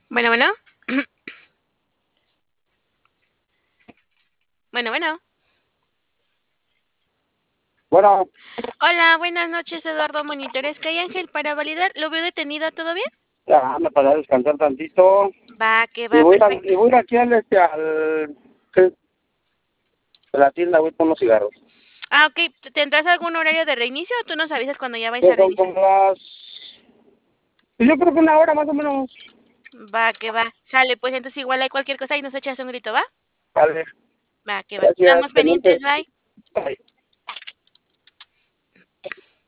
Bueno, bueno. Bueno, bueno. Bueno, Hola, buenas noches, Eduardo Monitores. ¿Hay Ángel para validar? ¿Lo veo detenido? ¿Todo bien? ya me para descansar tantito Va, que y va, y perfecto. voy a ir aquí ¿qué? A la tienda, voy por unos cigarros. Ah, ok. ¿Tendrás algún horario de reinicio o tú nos avisas cuando ya vayas Que a son reiniciar? como pues yo creo que una hora más o menos. Va, que va. Sale, pues entonces igual hay cualquier cosa y nos echas un grito, ¿va? Vale, Va, que va. gracias, Estamos pendiente. pendientes, bye. Bye.